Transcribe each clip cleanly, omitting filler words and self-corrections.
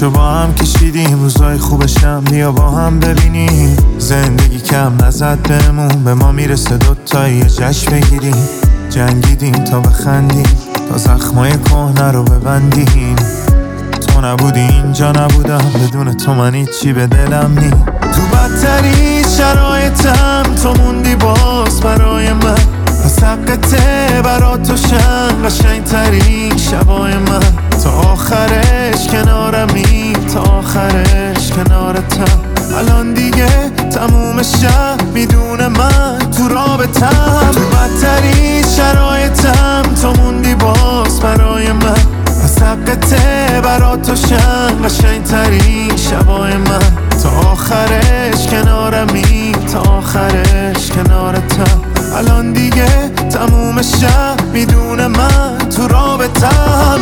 دردشو با هم کشیدیم، روزای خوبشم بیا با هم ببینیم. زندگی کم نزد بهمون، به ما میرسه دوتایی یه جشن بگیریم. جنگیدیم تا بخندیم، تا زخمای کهنه رو ببندیم. تو نبودی اینجا نبودم، بدون تو من هیچی به دلم نی. تو بدترین شرایطم تو موندی باز برای من، پس حقته برا تو شن قشنگترین شبای من. تا آخرش کنارمی، تا آخرش کنارتم. الان دیگه تموم شب میدونه من تو رابطم. تو بدترین شرایطم تو موندی باز برای من، پس حقته برا تو شن قشنگترین شبای من. تا آخرش کنارمی، تا آخرش کنارتم. الان دیگه تموم شب میدونه من تو رابطم.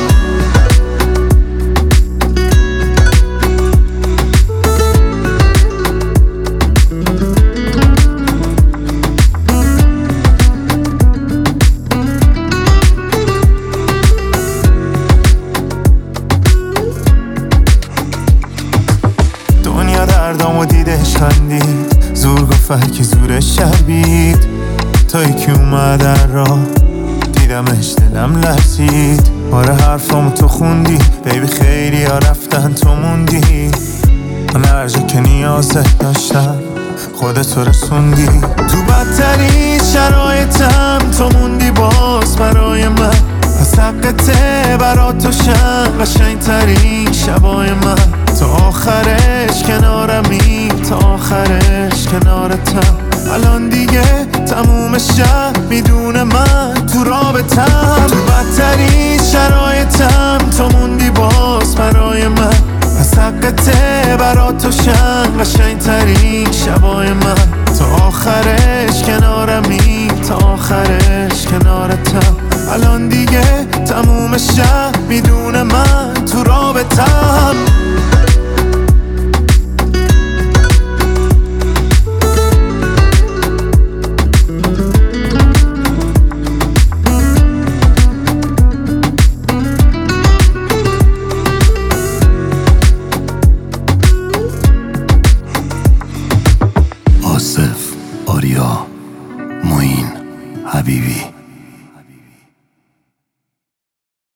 دنیا دردامو دیدش خندید، زور گفت که زورش شربید. تا یکی اومد را دیدمش دلم لرزید. آره حرفامو تو خوندی بیبی، خیلی ها رفتن تو موندی. من هر جا که نیازت داشتم خودتو رسوندی. تو بدترین شرایطم تو موندی باز برای من، پس حقته برا تو شن قشنگترین شبای من. تا آخرش کنارمی، تا آخرش کنارتم. الان دیگه تموم شب میدونه من تو رابطم. تو بدترین شرایطم تو موندی باز برای من، پس حقته برا تو شن قشنگترین شبای من. تا آخرش کنارمی، تا آخرش کنارتم. الان دیگه تموم شب میدونه من تو رابطم.